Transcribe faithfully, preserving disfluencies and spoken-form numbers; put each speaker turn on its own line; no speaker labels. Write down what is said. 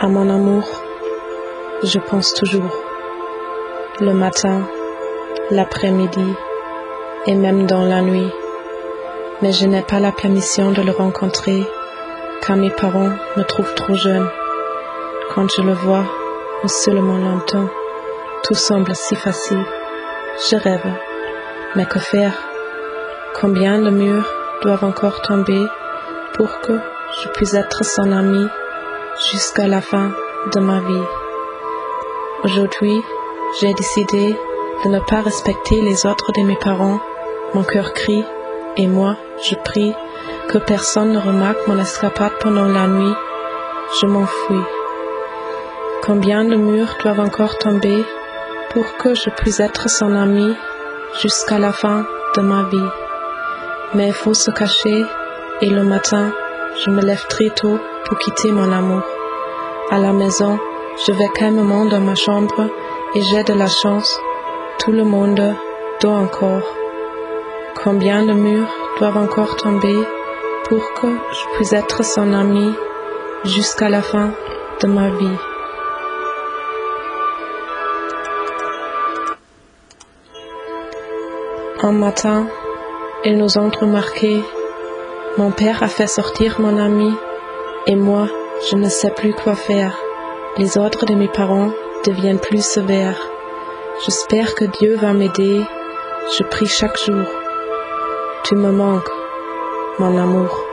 À mon amour, je pense toujours, le matin, l'après-midi et même dans la nuit. Mais je n'ai pas la permission de le rencontrer, car mes parents me trouvent trop jeune. Quand je le vois, ou seulement l'entends, tout semble si facile. Je rêve, mais que faire? Combien de murs doivent encore tomber pour que je puisse être son ami jusqu'à la fin de ma vie? Aujourd'hui, j'ai décidé de ne pas respecter les ordres de mes parents. Mon cœur crie, et moi, je prie que personne ne remarque mon escapade pendant la nuit. Je m'enfuis. Combien de murs doivent encore tomber pour que je puisse être son ami jusqu'à la fin de ma vie? Mais il faut se cacher, et le matin, je me lève très tôt pour quitter mon amour. À la maison, je vais calmement dans ma chambre et j'ai de la chance. Tout le monde dort encore. Combien de murs doivent encore tomber pour que je puisse être son ami jusqu'à la fin de ma vie? Un matin, ils nous ont remarqué. Mon père a fait sortir mon ami et moi, je ne sais plus quoi faire. Les ordres de mes parents deviennent plus sévères. J'espère que Dieu va m'aider. Je prie chaque jour. Tu me manques, mon amour.